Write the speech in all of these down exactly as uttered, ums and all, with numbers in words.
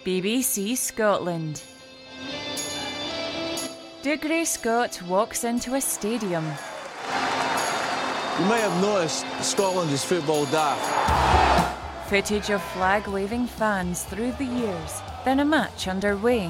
B B C Scotland. Dougray Scott walks into a stadium. You might have noticed Scotland is football daft. Footage of flag-waving fans through the years, then a match underway.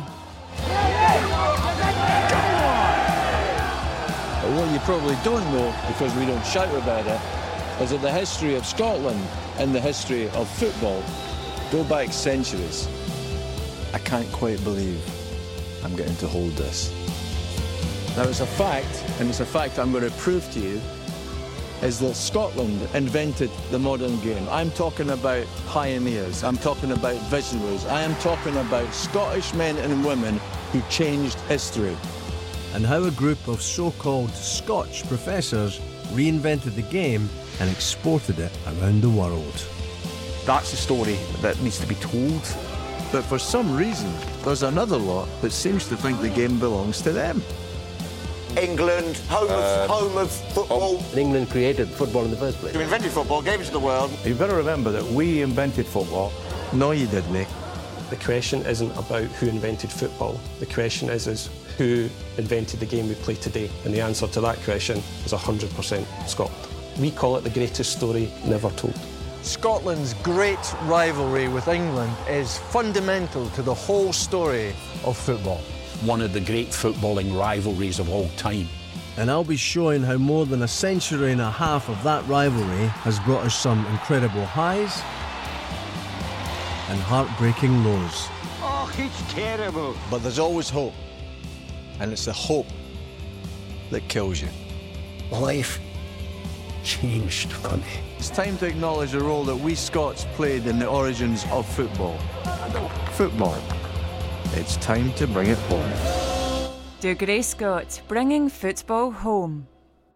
But what you probably don't know, because we don't shout about it, is that the history of Scotland and the history of football go back centuries. I can't quite believe I'm getting to hold this. Now, it's a fact, and it's a fact I'm going to prove to you, is that Scotland invented the modern game. I'm talking about pioneers, I'm talking about visionaries, I am talking about Scottish men and women who changed history. And how a group of so-called Scotch professors reinvented the game and exported it around the world. That's the story that needs to be told. But for some reason, there's another lot that seems to think the game belongs to them. England, home of, uh, home of football. England created football in the first place. You invented football, gave it to the world. You better remember that we invented football. No, you didn't. The question isn't about who invented football. The question is, is who invented the game we play today? And the answer to that question is one hundred percent Scotland. We call it the greatest story never told. Scotland's great rivalry with England is fundamental to the whole story of football. One of the great footballing rivalries of all time. And I'll be showing how more than a century and a half of that rivalry has brought us some incredible highs and heartbreaking lows. Oh, it's terrible. But there's always hope. And it's the hope that kills you. Life changed for me. It's time to acknowledge the role that we Scots played in the origins of football. Football. It's time to bring it home. Dougray Scott bringing football home.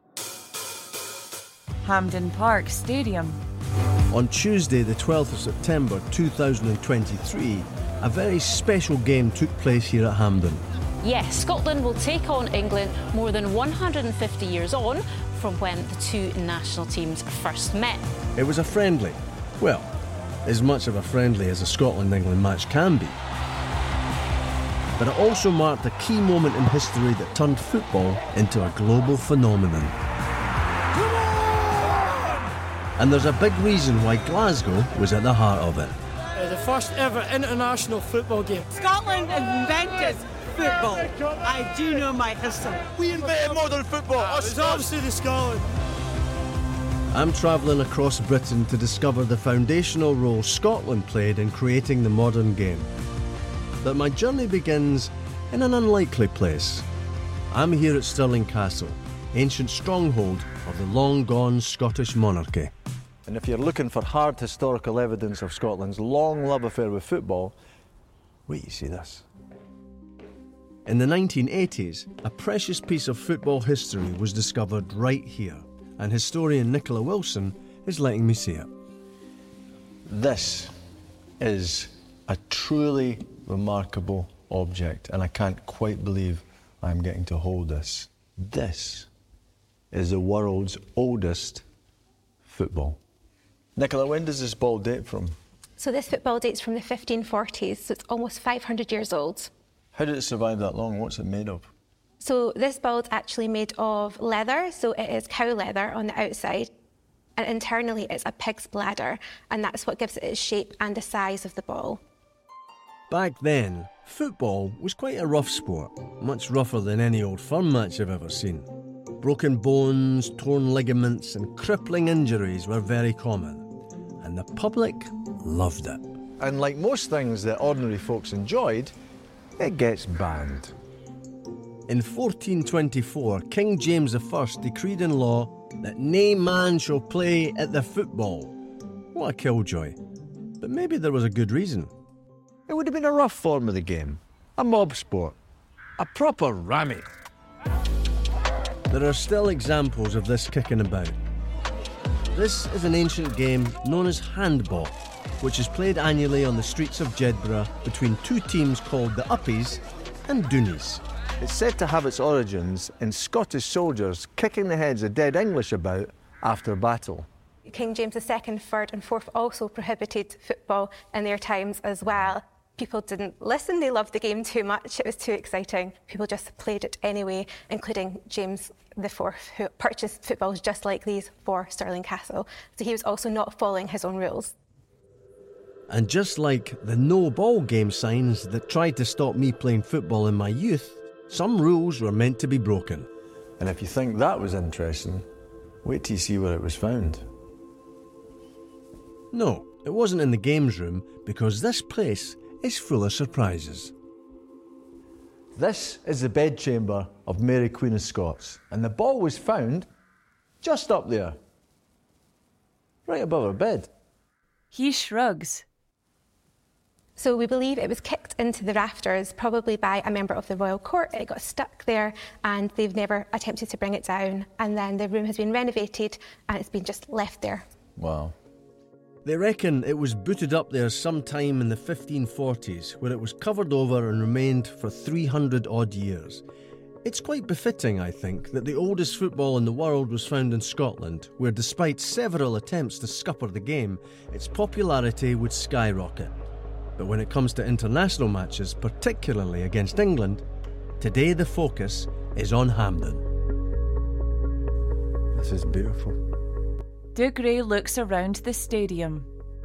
Hampden Park Stadium. On Tuesday, the twelfth of September two thousand twenty-three, a very special game took place here at Hampden. Yes, Scotland will take on England more than one hundred fifty years on from when the two national teams first met. It was a friendly. Well, as much of a friendly as a Scotland-England match can be. But it also marked a key moment in history that turned football into a global phenomenon. Come on! And there's a big reason why Glasgow was at the heart of it. Uh, the first ever international football game. Scotland invented football. I do know my history. We invented modern football. Uh, it's obviously the Scotland. I'm travelling across Britain to discover the foundational role Scotland played in creating the modern game. But my journey begins in an unlikely place. I'm here at Stirling Castle, ancient stronghold of the long-gone Scottish monarchy. And if you're looking for hard historical evidence of Scotland's long love affair with football, wait, you see this. In the nineteen eighties, a precious piece of football history was discovered right here, and historian Nicola Wilson is letting me see it. This is a truly remarkable object, and I can't quite believe I'm getting to hold this. This is the world's oldest football. Nicola, when does this ball date from? So this football dates from the fifteen forties, so it's almost five hundred years old. How did it survive that long? What's it made of? So this ball is actually made of leather, so it is cow leather on the outside, and internally it's a pig's bladder, and that's what gives it its shape and the size of the ball. Back then, football was quite a rough sport, much rougher than any Old Firm match I've ever seen. Broken bones, torn ligaments and crippling injuries were very common, and the public loved it. And like most things that ordinary folks enjoyed, it gets banned. In fourteen twenty-four, King James the First decreed in law that nae man shall play at the football. What a killjoy. But maybe there was a good reason. It would have been a rough form of the game, a mob sport, a proper rammy. There are still examples of this kicking about. This is an ancient game known as handball, which is played annually on the streets of Jedburgh between two teams called the Uppies and Doonies. It's said to have its origins in Scottish soldiers kicking the heads of dead English about after battle. King James the Second, Third and Fourth also prohibited football in their times as well. People didn't listen, they loved the game too much, it was too exciting. People just played it anyway, including James the Fourth, who purchased footballs just like these for Stirling Castle. So he was also not following his own rules. And just like the no ball game signs that tried to stop me playing football in my youth, some rules were meant to be broken. And if you think that was interesting, wait till you see where it was found. No, it wasn't in the games room, because this place is full of surprises. This is the bedchamber of Mary Queen of Scots, and the ball was found just up there, right above her bed. He shrugs. So we believe it was kicked into the rafters, probably by a member of the royal court. It got stuck there and they've never attempted to bring it down. And then the room has been renovated and it's been just left there. Wow. They reckon it was booted up there sometime in the fifteen forties, where it was covered over and remained for three hundred odd years. It's quite befitting, I think, that the oldest football in the world was found in Scotland, where despite several attempts to scupper the game, its popularity would skyrocket. But when it comes to international matches, particularly against England, today the focus is on Hampden. This is beautiful. De Grey looks around the stadium.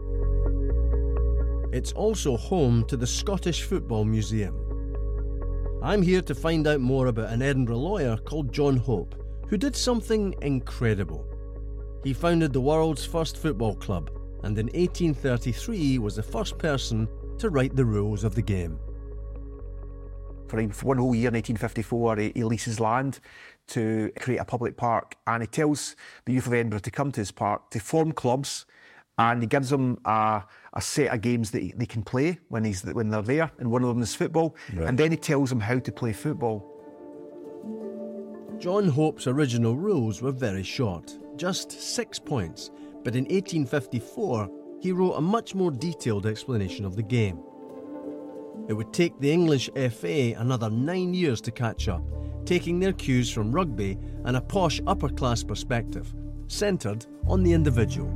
It's also home to the Scottish Football Museum. I'm here to find out more about an Edinburgh lawyer called John Hope, who did something incredible. He founded the world's first football club, and in eighteen thirty-three was the first person to write the rules of the game. For one whole year in eighteen fifty-four, he, he leases land to create a public park, and he tells the youth of Edinburgh to come to his park, to form clubs, and he gives them a, a set of games that he, they can play when, he's, when they're there, and one of them is football, right. And then he tells them how to play football. John Hope's original rules were very short, just six points, but in eighteen fifty-four, he wrote a much more detailed explanation of the game. It would take the English F A another nine years to catch up, taking their cues from rugby and a posh upper-class perspective, centred on the individual.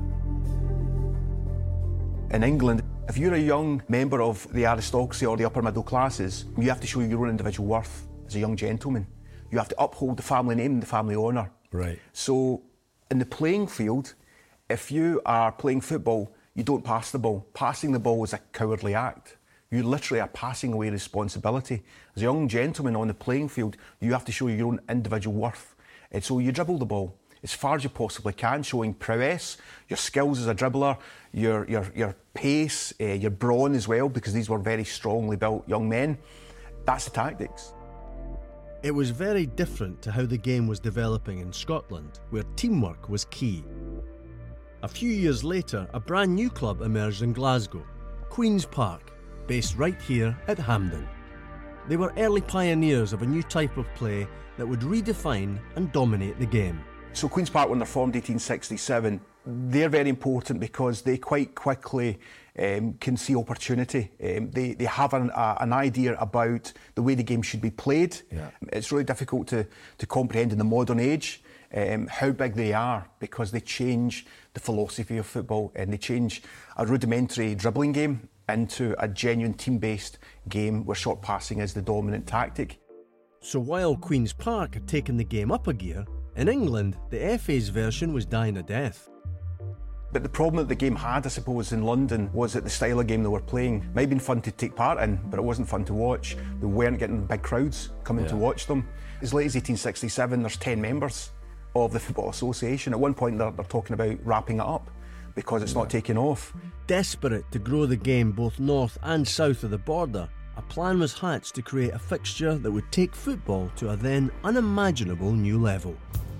In England, if you're a young member of the aristocracy or the upper middle classes, you have to show your own individual worth as a young gentleman. You have to uphold the family name and the family honour. Right. So, in the playing field, if you are playing football, you don't pass the ball. Passing the ball is a cowardly act. You literally are passing away responsibility. As a young gentleman on the playing field, you have to show your own individual worth. And so you dribble the ball as far as you possibly can, showing prowess, your skills as a dribbler, your, your, your pace, uh, your brawn as well, because these were very strongly built young men. That's the tactics. It was very different to how the game was developing in Scotland, where teamwork was key. A few years later, a brand new club emerged in Glasgow, Queen's Park, based right here at Hampden. They were early pioneers of a new type of play that would redefine and dominate the game. So Queen's Park, when they're formed eighteen sixty-seven, they're very important because they quite quickly um, can see opportunity. Um, they, they have an, uh, an idea about the way the game should be played. Yeah. It's really difficult to, to comprehend in the modern age um, how big they are, because they change the philosophy of football and they change a rudimentary dribbling game into a genuine team-based game where short passing is the dominant tactic. So while Queen's Park had taken the game up a gear, in England, the F A's version was dying a death. But the problem that the game had, I suppose, in London was that the style of game they were playing might have been fun to take part in, but it wasn't fun to watch. They weren't getting big crowds coming yeah. to watch them. As late as eighteen sixty-seven, there's ten members of the Football Association. At one point, they're, they're talking about wrapping it up because it's yeah. not taking off. Desperate to grow the game both north and south of the border, a plan was hatched to create a fixture that would take football to a then unimaginable new level.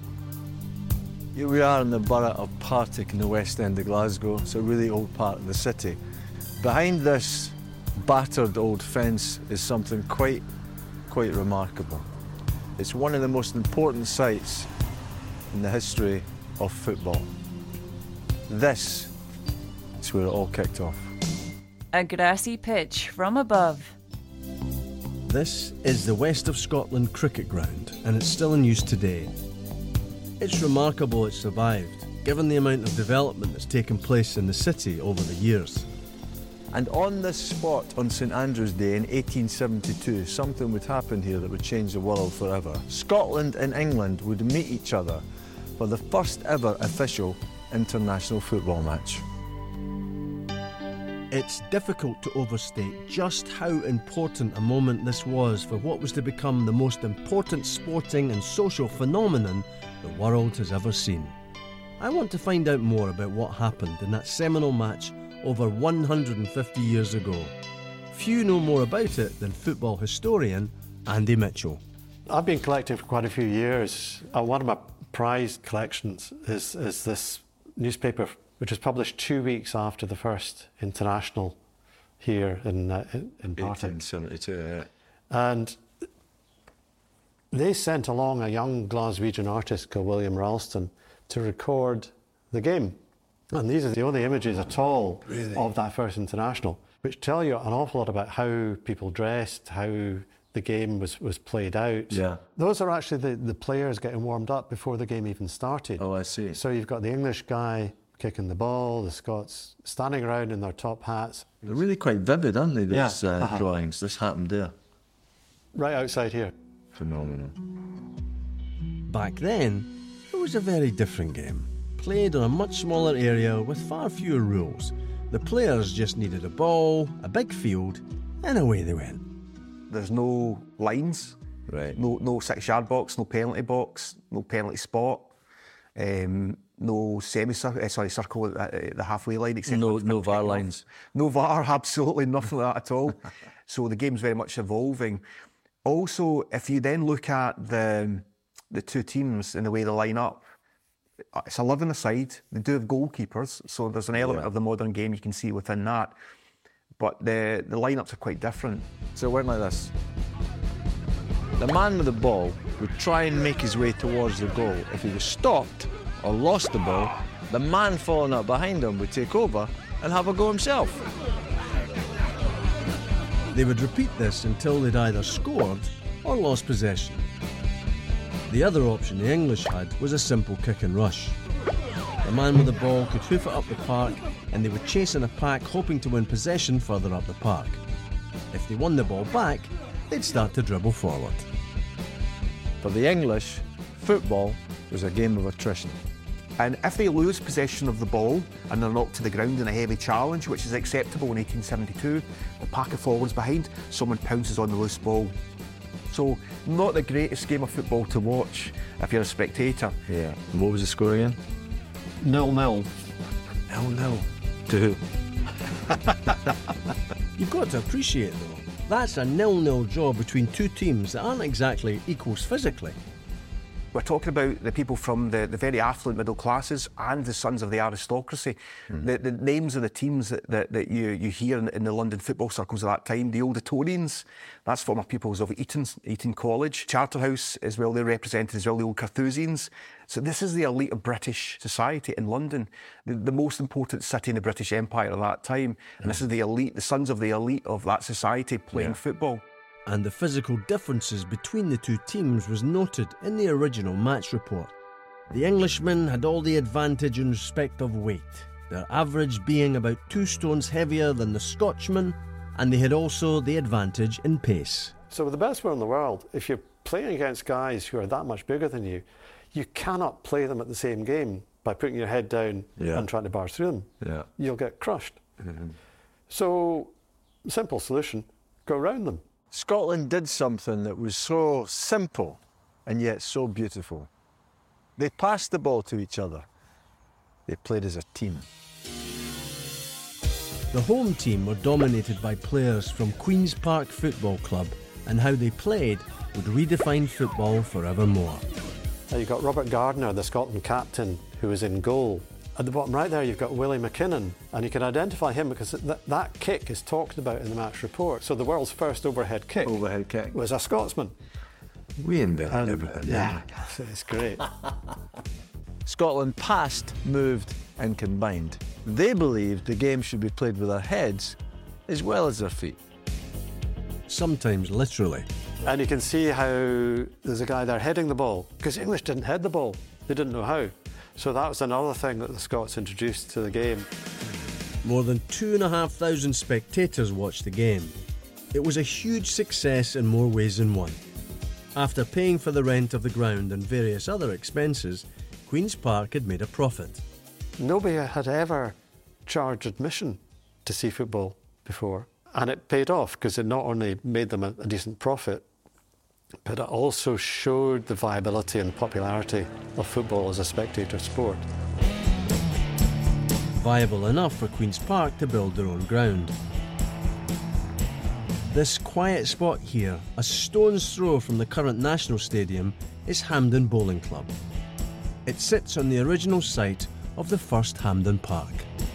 Here we are in the borough of Partick in the west end of Glasgow. It's a really old part of the city. Behind this battered old fence is something quite, quite remarkable. It's one of the most important sites in the history of football. This is where it all kicked off. A grassy pitch from above. This is the West of Scotland cricket ground, and it's still in use today. It's remarkable it survived, given the amount of development that's taken place in the city over the years. And on this spot on St Andrew's Day in eighteen seventy-two, something would happen here that would change the world forever. Scotland and England would meet each other for the first ever official international football match. It's difficult to overstate just how important a moment this was for what was to become the most important sporting and social phenomenon the world has ever seen. I want to find out more about what happened in that seminal match over one hundred fifty years ago. Few know more about it than football historian Andy Mitchell. I've been collecting for quite a few years. Uh, one of my prized collections is, is this newspaper, which was published two weeks after the first international here in uh, in, in Partick. eighteen seventy-two, yeah. And they sent along a young Glaswegian artist called William Ralston to record the game. And these are the only images at all really? of that first international, which tell you an awful lot about how people dressed, how the game was, was played out. Yeah. Those are actually the, the players getting warmed up before the game even started. Oh, I see. So you've got the English guy kicking the ball, the Scots standing around in their top hats. They're really quite vivid, aren't they, these yeah. uh, uh-huh. drawings? This happened there. Right outside here. Phenomenal. Back then, it was a very different game, played on a much smaller area with far fewer rules. The players just needed a ball, a big field, and away they went. There's no lines, right? No, no six-yard box, no penalty box, no penalty spot, um, no semi-circle, uh, sorry, circle at the halfway line. Except no, no V A R lines. No V A R, absolutely nothing like that at all. So the game's very much evolving. Also, if you then look at the the two teams and the way they line up, it's eleven aside. They do have goalkeepers, so there's an element yeah. of the modern game you can see within that. But the, the lineups are quite different. So it went like this. The man with the ball would try and make his way towards the goal. If he was stopped or lost the ball, the man following up behind him would take over and have a go himself. They would repeat this until they'd either scored or lost possession. The other option the English had was a simple kick and rush. The man with the ball could hoof it up the park and they would chase in a pack hoping to win possession further up the park. If they won the ball back, they'd start to dribble forward. For the English, football was a game of attrition. And if they lose possession of the ball and they're knocked to the ground in a heavy challenge, which is acceptable in eighteen seventy-two, the pack of forwards behind, someone pounces on the loose ball. So, not the greatest game of football to watch if you're a spectator. Yeah. And what was the score again? Nil-nil. Nil-nil. To who? You've got to appreciate, though, that's a nil-nil draw between two teams that aren't exactly equals physically. We're talking about the people from the, the very affluent middle classes and the sons of the aristocracy. Mm. The, the names of the teams that, that, that you, you hear in, in the London football circles at that time, the Old Etonians, that's former pupils of Eton, Eton College. Charterhouse as well, they're represented as well, the Old Carthusians. So this is the elite of British society in London, the, the most important city in the British Empire at that time. Mm. And this is the elite, the sons of the elite of that society playing yeah. football. And the physical differences between the two teams was noted in the original match report. The Englishmen had all the advantage in respect of weight, their average being about two stones heavier than the Scotchmen, and they had also the advantage in pace. So with the best player in the world, if you're playing against guys who are that much bigger than you, you cannot play them at the same game by putting your head down yeah. and trying to bar through them. Yeah. You'll get crushed. Mm-hmm. So, simple solution, go round them. Scotland did something that was so simple and yet so beautiful. They passed the ball to each other. They played as a team. The home team were dominated by players from Queen's Park Football Club, and how they played would redefine football forevermore. Now you've got Robert Gardner, the Scotland captain, who was in goal. At the bottom right there, you've got Willie McKinnon, and you can identify him because th- that kick is talked about in the match report. So the world's first overhead kick, overhead kick. was a Scotsman. We invented everything. Yeah, it's great. Scotland passed, moved and combined. They believed the game should be played with their heads as well as their feet. Sometimes literally. And you can see how there's a guy there heading the ball, because the English didn't head the ball. They didn't know how. So that was another thing that the Scots introduced to the game. More than two and a half thousand spectators watched the game. It was a huge success in more ways than one. After paying for the rent of the ground and various other expenses, Queen's Park had made a profit. Nobody had ever charged admission to see football before, and it paid off because it not only made them a, a decent profit, but it also showed the viability and popularity of football as a spectator sport. Viable enough for Queen's Park to build their own ground. This quiet spot here, a stone's throw from the current National Stadium, is Hampden Bowling Club. It sits on the original site of the first Hampden Park.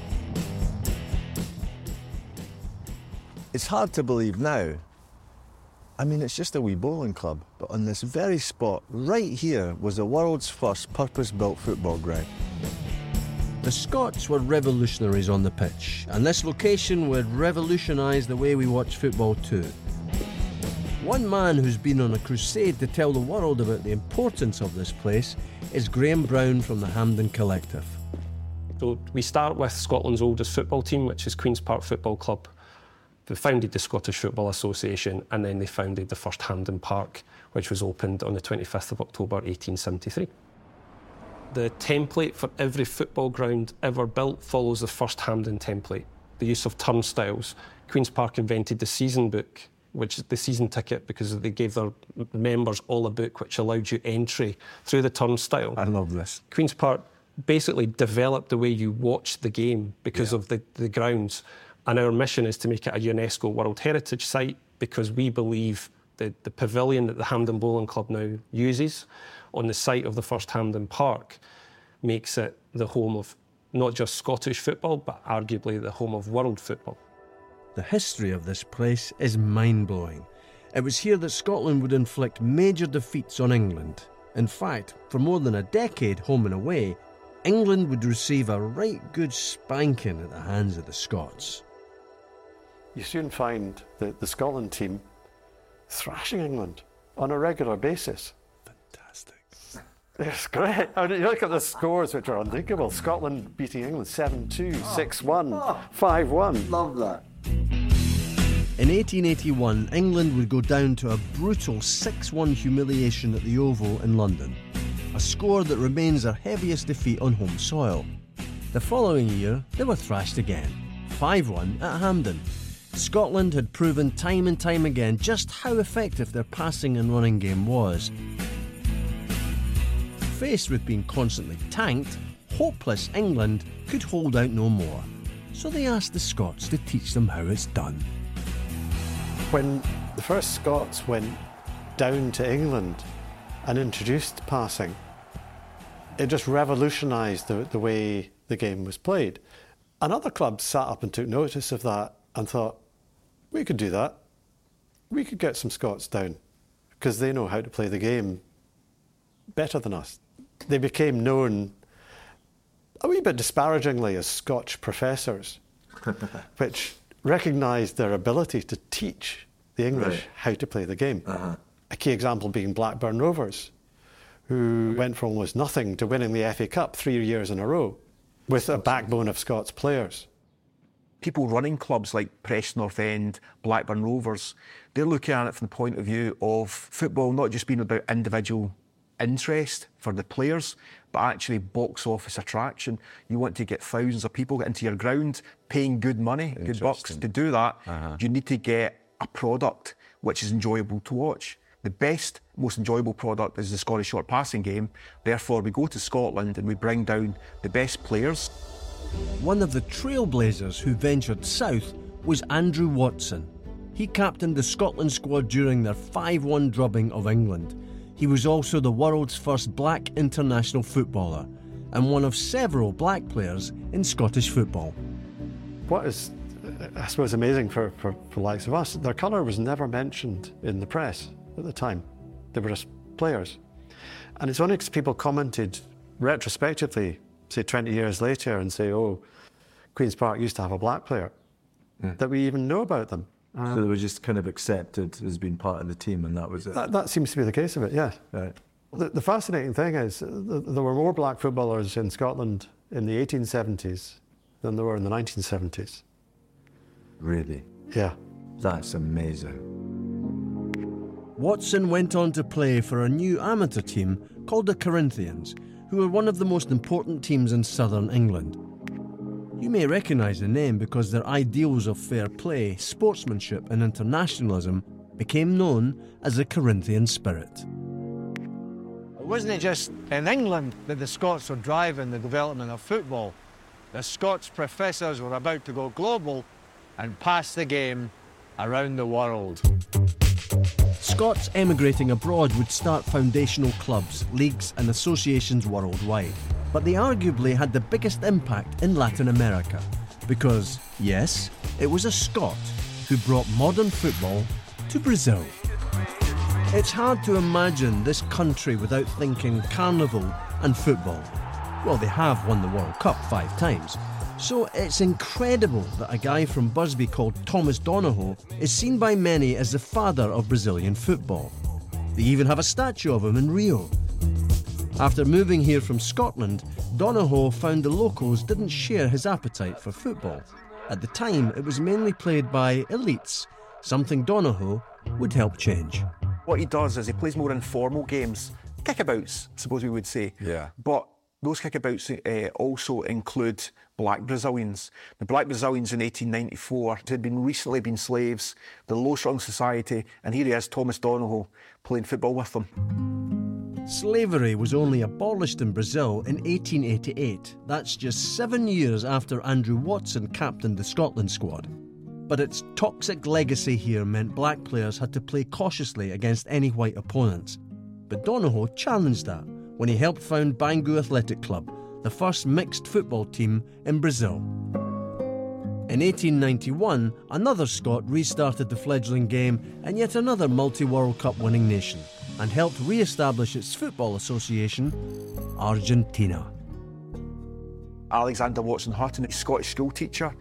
It's hard to believe now. I mean, it's just a wee bowling club, but on this very spot, right here, was the world's first purpose-built football ground. The Scots were revolutionaries on the pitch, and this location would revolutionise the way we watch football too. One man who's been on a crusade to tell the world about the importance of this place is Graham Brown from the Hampden Collective. So we start with Scotland's oldest football team, which is Queen's Park Football Club. They founded the Scottish Football Association, and then they founded the first Hampden Park, which was opened on the twenty-fifth of October eighteen seventy-three. The template for every football ground ever built follows the first Hampden template, the use of turnstiles. Queen's Park invented the season book, which is the season ticket, because they gave their members all a book which allowed you entry through the turnstile. I love this. Queen's Park basically developed the way you watch the game because yeah. of the, the grounds. And our mission is to make it a UNESCO World Heritage Site, because we believe that the pavilion that the Hampden Bowling Club now uses on the site of the first Hampden Park makes it the home of not just Scottish football, but arguably the home of world football. The history of this place is mind-blowing. It was here that Scotland would inflict major defeats on England. In fact, for more than a decade, home and away, England would receive a right good spanking at the hands of the Scots. You soon find the, the Scotland team thrashing England on a regular basis. Fantastic. It's great. I mean, you look at the scores, which are unthinkable. Scotland beating England seven two, six one, five one. Love that. In eighteen eighty-one, England would go down to a brutal six one humiliation at the Oval in London, a score that remains their heaviest defeat on home soil. The following year, they were thrashed again, five one at Hampden. Scotland had proven time and time again just how effective their passing and running game was. Faced with being constantly tanked, hopeless England could hold out no more. So they asked the Scots to teach them how it's done. When the first Scots went down to England and introduced passing, it just revolutionised the, the way the game was played. And other clubs sat up and took notice of that and thought, we could do that. We could get some Scots down because they know how to play the game better than us. They became known a wee bit disparagingly as Scotch professors, which recognised their ability to teach the English right. how to play the game. Uh-huh. A key example being Blackburn Rovers, who went from almost nothing to winning the F A Cup three years in a row with a backbone of Scots players. People running clubs like Preston North End, Blackburn Rovers, they're looking at it from the point of view of football not just being about individual interest for the players, but actually box office attraction. You want to get thousands of people into your ground, paying good money, good bucks. To do that, uh-huh. you need to get a product which is enjoyable to watch. The best, most enjoyable product is the Scottish short passing game. Therefore, we go to Scotland and we bring down the best players. One of the trailblazers who ventured south was Andrew Watson. He captained the Scotland squad during their five one drubbing of England. He was also the world's first black international footballer and one of several black players in Scottish football. What is, I suppose, amazing for, for, for the likes of us, their colour was never mentioned in the press at the time. They were just players. And it's only because people commented retrospectively, say twenty years later, and say, oh, Queen's Park used to have a black player, yeah. that we even know about them. Um, so they were just kind of accepted as being part of the team, and that was it? That, that seems to be the case of it, yes. Right. The, the fascinating thing is uh, there were more black footballers in Scotland in the eighteen seventies than there were in the nineteen seventies. Really? Yeah. That's amazing. Watson went on to play for a new amateur team called the Corinthians, who were one of the most important teams in southern England. You may recognise the name because their ideals of fair play, sportsmanship and internationalism became known as the Corinthian spirit. Wasn't it just in England that the Scots were driving the development of football? The Scots professors were about to go global and pass the game around the world. Scots emigrating abroad would start foundational clubs, leagues and associations worldwide. But they arguably had the biggest impact in Latin America because, yes, it was a Scot who brought modern football to Brazil. It's hard to imagine this country without thinking carnival and football. Well, they have won the World Cup five times. So it's incredible that a guy from Busby called Thomas Donohoe is seen by many as the father of Brazilian football. They even have a statue of him in Rio. After moving here from Scotland, Donohoe found the locals didn't share his appetite for football. At the time, it was mainly played by elites, something Donohoe would help change. What he does is he plays more informal games, kickabouts, I suppose we would say. Yeah. But those kickabouts uh, also include black Brazilians. The black Brazilians in eighteen ninety-four had been recently been slaves, the low-strung society, and here he is, Thomas Donohoe, playing football with them. Slavery was only abolished in Brazil in eighteen eighty-eight. That's just seven years after Andrew Watson captained the Scotland squad. But its toxic legacy here meant black players had to play cautiously against any white opponents. But Donohoe challenged that when he helped found Bangu Athletic Club, the first mixed football team in Brazil. In eighteen ninety-one, another Scot restarted the fledgling game in yet another multi-World Cup winning nation and helped re-establish its football association, Argentina. Alexander Watson Hutton, a Scottish school teacher,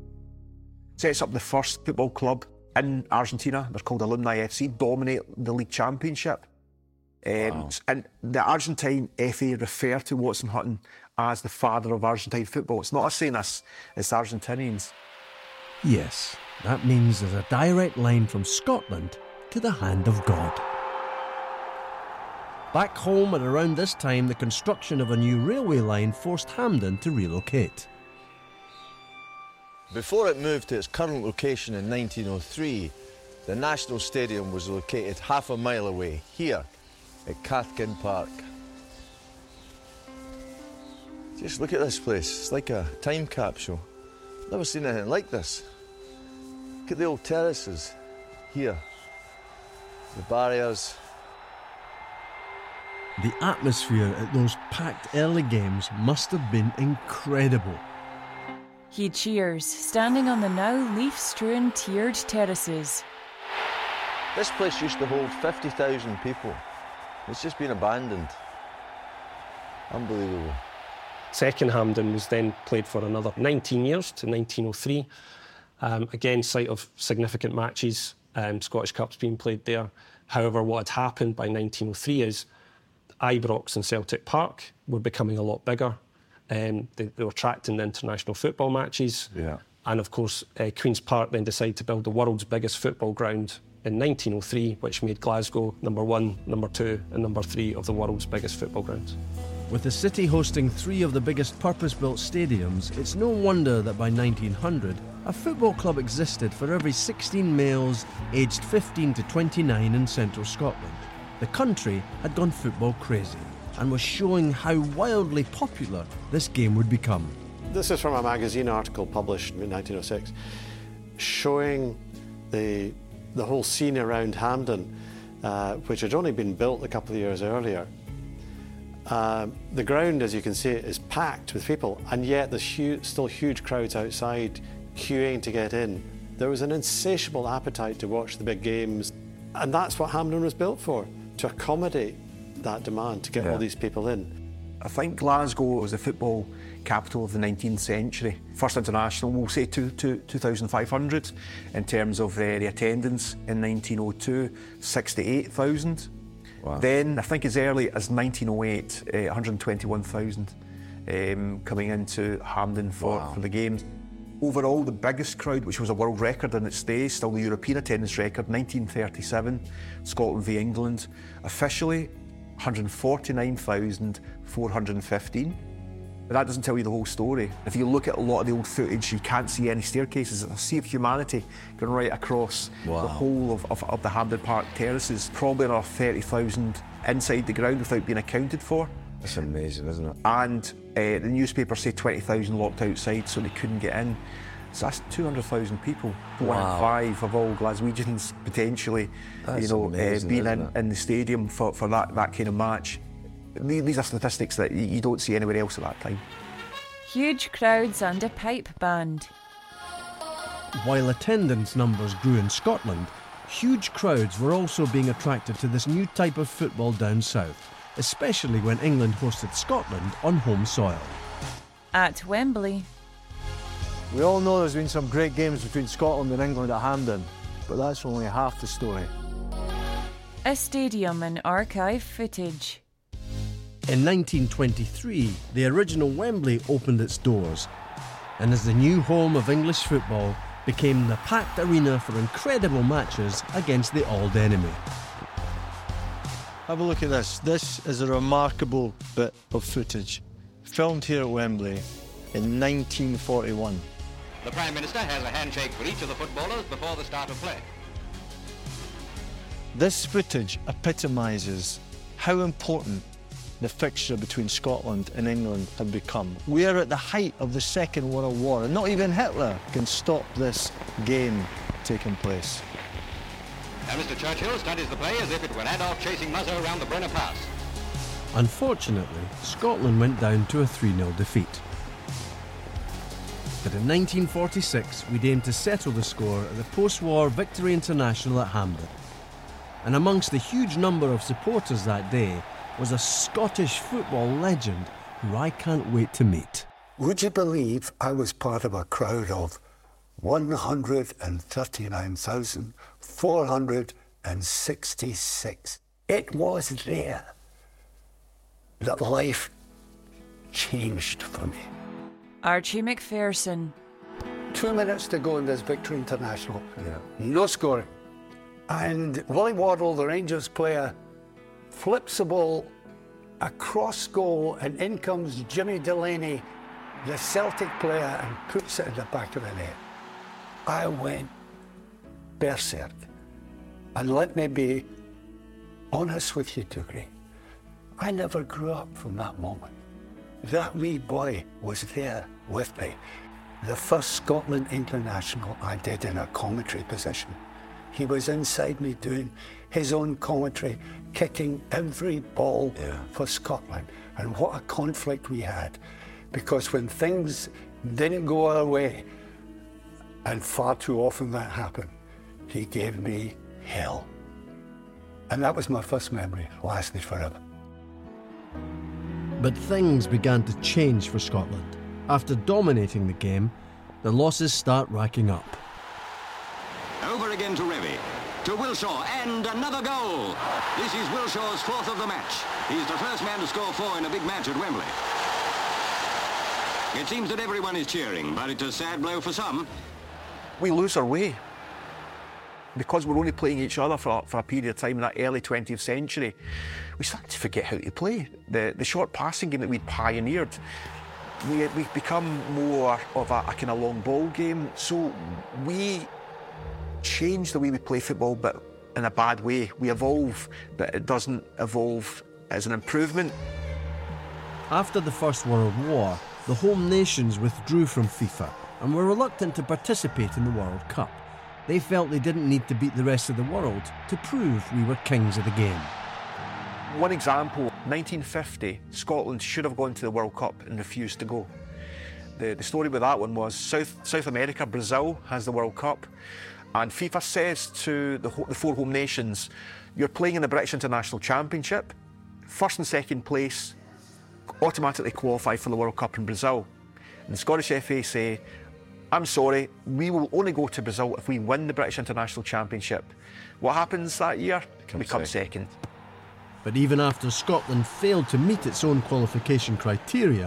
sets up the first football club in Argentina. They're called Alumni F C, dominate the league championship. Um, wow. And the Argentine F A refer to Watson Hutton as the father of Argentine football. It's not us saying this, it's Argentinians. Yes, that means there's a direct line from Scotland to the hand of God. Back home at around this time, the construction of a new railway line forced Hampden to relocate. Before it moved to its current location in nineteen oh three, the National Stadium was located half a mile away, here at Cathkin Park. Just look at this place, it's like a time capsule. Never seen anything like this. Look at the old terraces here, the barriers. The atmosphere at those packed early games must have been incredible. He cheers, standing on the now leaf-strewn tiered terraces. This place used to hold fifty thousand people. It's just been abandoned. Unbelievable. Second Hampden was then played for another nineteen years to nineteen oh three. Um, again, site of significant matches, um, Scottish Cups being played there. However, what had happened by nineteen oh three is Ibrox and Celtic Park were becoming a lot bigger. Um, they, they were attracting the international football matches. Yeah. And of course, uh, Queen's Park then decided to build the world's biggest football ground in nineteen oh three, which made Glasgow number one, number two and number three of the world's biggest football grounds. With the city hosting three of the biggest purpose-built stadiums, it's no wonder that by nineteen hundred, a football club existed for every sixteen males aged fifteen to twenty-nine in central Scotland. The country had gone football crazy and was showing how wildly popular this game would become. This is from a magazine article published in nineteen oh six, showing the, the whole scene around Hampden, uh, which had only been built a couple of years earlier. Uh, the ground, as you can see, is packed with people, and yet there's hu- still huge crowds outside queuing to get in. There was an insatiable appetite to watch the big games, and that's what Hampden was built for, to accommodate that demand, to get yeah. all these people in. I think Glasgow was the football capital of the nineteenth century. First international, we'll say two thousand five hundred. In terms of uh, the attendance in nineteen oh two, sixty-eight thousand. Wow. Then, I think as early as nineteen oh eight, uh, one hundred twenty-one thousand. um, coming into Hampden for, Wow. for the game. Overall, the biggest crowd, which was a world record in its day, still the European attendance record, nineteen thirty-seven, Scotland v England. Officially, one hundred forty-nine thousand four hundred fifteen. But that doesn't tell you the whole story. If you look at a lot of the old footage, you can't see any staircases. It's a sea of humanity going right across Wow. the whole of, of, of the Hampden Park terraces. Probably another thirty thousand inside the ground without being accounted for. That's amazing, isn't it? And uh, the newspapers say twenty thousand locked outside, so they couldn't get in. So that's two hundred thousand people. One in Wow. five of all Glaswegians potentially, That's you know, amazing, uh, being isn't in, it? in the stadium for, for that, that kind of match. These are statistics that you don't see anywhere else at that time. Huge crowds and a pipe band. While attendance numbers grew in Scotland, huge crowds were also being attracted to this new type of football down south, especially when England hosted Scotland on home soil. At Wembley, We all know there's been some great games between Scotland and England at Hampden, but that's only half the story. a stadium and archive footage. In nineteen twenty-three, the original Wembley opened its doors, and as the new home of English football, became the packed arena for incredible matches against the old enemy. Have a look at this. This is a remarkable bit of footage, filmed here at Wembley in nineteen forty-one. The Prime Minister has a handshake for each of the footballers before the start of play. This footage epitomises how important the fixture between Scotland and England had become. We are at the height of the Second World War, and not even Hitler can stop this game taking place. Now Mister Churchill studies the play as if it were Adolf chasing Muzzah around the Brenner Pass. Unfortunately, Scotland went down to a three nil defeat. But in nineteen forty-six, we'd aimed to settle the score at the post-war Victory International at Hampden. And amongst the huge number of supporters that day was a Scottish football legend who I can't wait to meet. Would you believe I was part of a crowd of one hundred thirty-nine thousand four hundred sixty-six? It was there that life changed for me. Archie Macpherson. Two minutes to go in this Victory International. Yeah. No scoring. And Willie Waddle, the Rangers player, flips the ball across goal, and in comes Jimmy Delaney, the Celtic player, and puts it in the back of the net. I went berserk. And let me be honest with you, Dougie, I never grew up from that moment. That wee boy was there with me. The first Scotland international I did in a commentary position. He was inside me doing his own commentary, kicking every ball yeah. for Scotland. And what a conflict we had. Because when things didn't go our way, and far too often that happened, he gave me hell. And that was my first memory, lasted forever. But things began to change for Scotland. After dominating the game, the losses start racking up. Over again to Revie, to Wilshaw, and another goal. This is Wilshaw's fourth of the match. He's the first man to score four in a big match at Wembley. It seems that everyone is cheering, but it's a sad blow for some. We lose our way. Because we're only playing each other for, for a period of time in that early twentieth century, we started to forget how to play. The, the short passing game that we'd pioneered, we, we've become more of a, a kind of long ball game. So we change the way we play football, but in a bad way. We evolve, but it doesn't evolve as an improvement. After the First World War, the home nations withdrew from FIFA and were reluctant to participate in the World Cup. They felt they didn't need to beat the rest of the world to prove we were kings of the game. One example, nineteen fifty, Scotland should have gone to the World Cup and refused to go. The, the story with that one was South, South America, Brazil has the World Cup, and FIFA says to the, the four home nations, you're playing in the British International Championship, first and second place automatically qualify for the World Cup in Brazil. And the Scottish F A say, I'm sorry, we will only go to Brazil if we win the British International Championship. What happens that year? We come second. But even after Scotland failed to meet its own qualification criteria,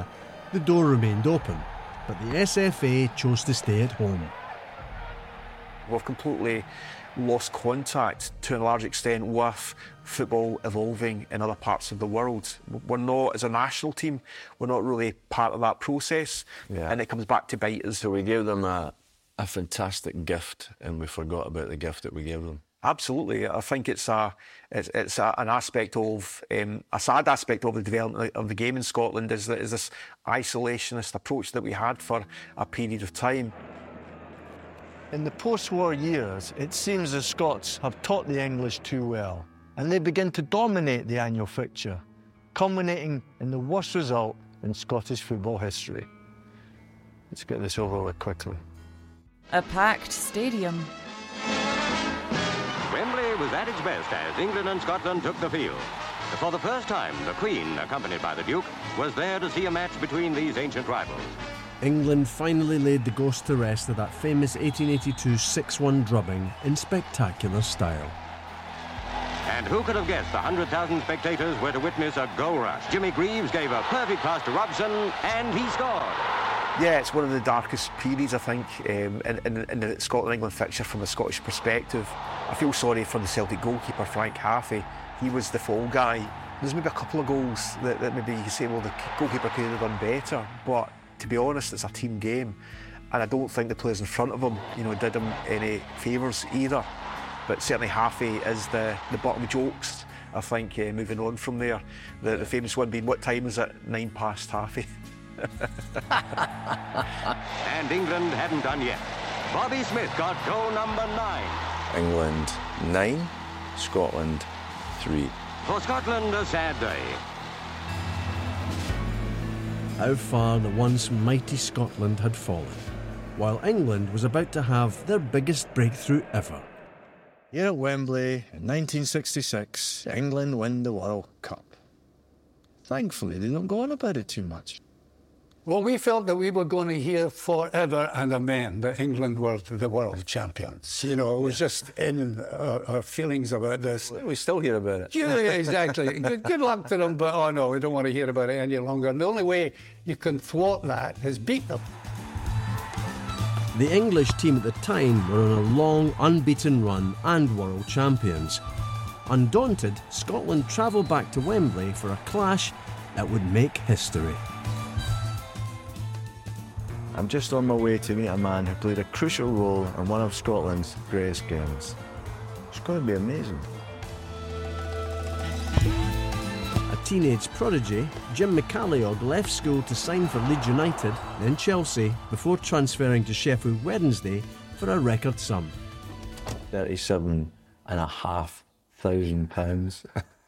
the door remained open, but the S F A chose to stay at home. We've completely lost contact to a large extent with football evolving in other parts of the world. We're not, as a national team, we're not really part of that process, Yeah. and it comes back to bite us. So we gave them a, a fantastic gift, and we forgot about the gift that we gave them. Absolutely, I think it's a it's, it's a, an aspect of um, a sad aspect of the development of the game in Scotland is that is this isolationist approach that we had for a period of time. In the post-war years, it seems the Scots have taught the English too well, and they begin to dominate the annual fixture, culminating in the worst result in Scottish football history. Let's get this over with quickly. A packed stadium. Wembley was at its best as England and Scotland took the field. For the first time, the Queen, accompanied by the Duke, was there to see a match between these ancient rivals. England finally laid the ghost to rest of that famous eighteen eighty-two six one drubbing in spectacular style. And who could have guessed the one hundred thousand spectators were to witness a goal rush? Jimmy Greaves gave a perfect pass to Robson, and he scored. Yeah, it's one of the darkest periods, I think, um, in, in, in the Scotland-England fixture from a Scottish perspective. I feel sorry for the Celtic goalkeeper, Frank Haffey. He was the fall guy. There's maybe a couple of goals that, that maybe you can say, well, the goalkeeper could have done better, but to be honest, it's a team game, and I don't think the players in front of him, you know, did him any favours either. But certainly Haffey is the, the butt of the jokes, I think, uh, moving on from there. The, the famous one being, what time is it? Nine past Haffey. And England hadn't done yet. Bobby Smith got goal number nine. England nine, Scotland three. For Scotland, a sad day. How far the once mighty Scotland had fallen, while England was about to have their biggest breakthrough ever. Here at Wembley in nineteen sixty-six, England win the World Cup. Thankfully, they don't go on about it too much. Well, we felt that we were going to hear forever and amen that England were the world champions. You know, it was just in our, our feelings about this. We still hear about it. Yeah, exactly. good, good luck to them, but oh no, we don't want to hear about it any longer. And the only way you can thwart that is beat them. The English team at the time were on a long, unbeaten run and world champions. Undaunted, Scotland travelled back to Wembley for a clash that would make history. I'm just on my way to meet a man who played a crucial role in one of Scotland's greatest games. It's going to be amazing. A teenage prodigy, Jim McCalliog left school to sign for Leeds United, then Chelsea, before transferring to Sheffield Wednesday for a record sum. thirty-seven and a half thousand pounds.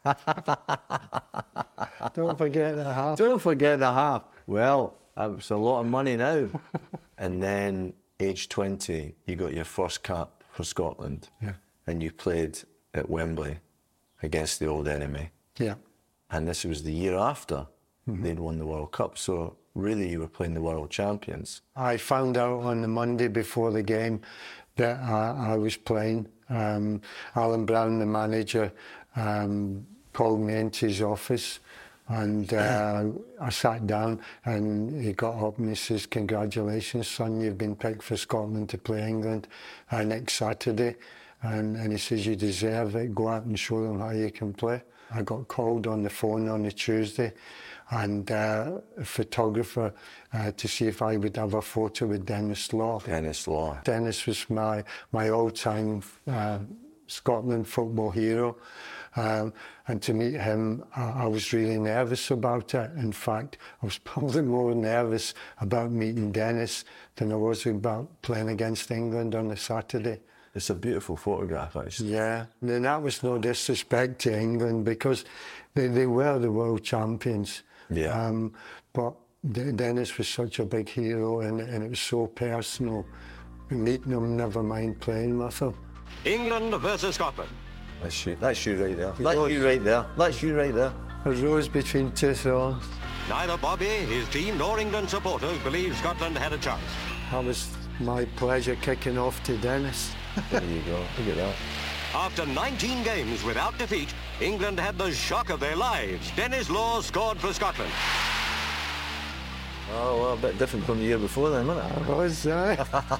Don't forget the half. Don't forget the half. Well, it's a lot of money now. And then, age twenty, you got your first cap for Scotland. Yeah. And you played at Wembley against the old enemy. Yeah. And this was the year after mm-hmm. they'd won the World Cup. So really, you were playing the world champions. I found out on the Monday before the game that I, I was playing. Um, Alan Brown, the manager, um, called me into his office. And uh, I sat down and he got up and he says, "Congratulations, son, you've been picked for Scotland to play England uh, next Saturday." And, and he says, "You deserve it, go out and show them how you can play." I got called on the phone on a Tuesday and uh, a photographer uh, to see if I would have a photo with Denis Law. Denis Law. Denis was my, my all-time uh, Scotland football hero. Um, and to meet him, I, I was really nervous about it. In fact, I was probably more nervous about meeting Denis than I was about playing against England on a Saturday. It's a beautiful photograph, actually. Yeah, and that was no disrespect to England because they, they were the world champions. Yeah. Um, but Denis was such a big hero and, and it was so personal. Meeting him, never mind playing with him. England versus Scotland. That's you, that's you right there. That's you right there. That's you right there. A rose between two thorns. Neither Bobby, his team, nor England supporters believed Scotland had a chance. That was my pleasure kicking off to Denis. There you go. Look at that. After nineteen games without defeat, England had the shock of their lives. Denis Law scored for Scotland. Oh, well, a bit different from the year before then, wasn't it? It was, uh...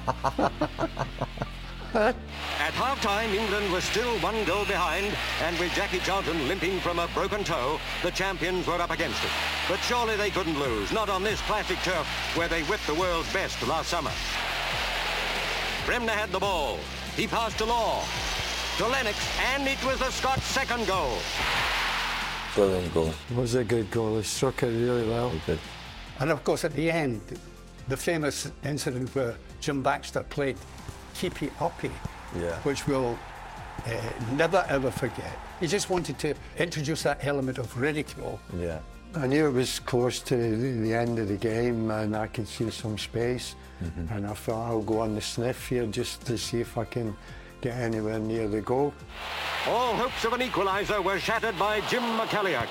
At half-time, England was still one goal behind, and with Jackie Charlton limping from a broken toe, the champions were up against it. But surely they couldn't lose, not on this classic turf where they whipped the world's best last summer. Bremner had the ball. He passed to Law, to Lennox, and it was the Scots' second goal. Brilliant goal. It was a good goal. He struck it really well. He did. And of course, at the end, the famous incident where Jim Baxter played Keepy Uppy, yeah. which we'll uh, never ever forget. He just wanted to introduce that element of ridicule. Yeah. I knew it was close to the end of the game and I could see some space. Mm-hmm. And I thought I'll go on the sniff here just to see if I can get anywhere near the goal. All hopes of an equaliser were shattered by Jim McCalliach.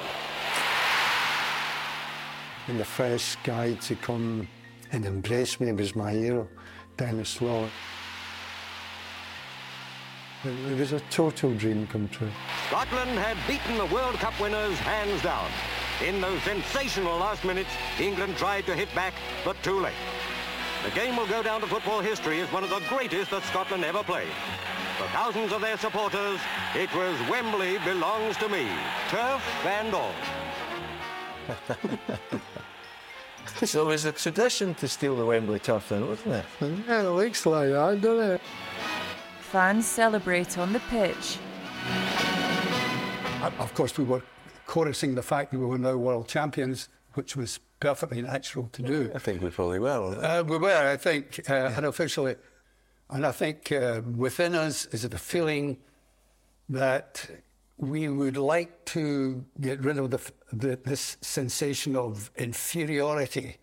And the first guy to come and embrace me was my hero, Denis Law. It was a total dream come true. Scotland had beaten the World Cup winners hands down. In those sensational last minutes, England tried to hit back, but too late. The game will go down to football history as one of the greatest that Scotland ever played. For thousands of their supporters, it was Wembley belongs to me, turf and all. So it was a tradition to steal the Wembley turf then, wasn't it? Yeah, it looks like that, doesn't it? Fans celebrate on the pitch. Of course, we were chorusing the fact that we were now world champions, which was perfectly natural to do. I think we probably were. Uh, we were, I think, uh, yeah. unofficially. And I think uh, within us is the feeling that we would like to get rid of the, the, this sensation of inferiority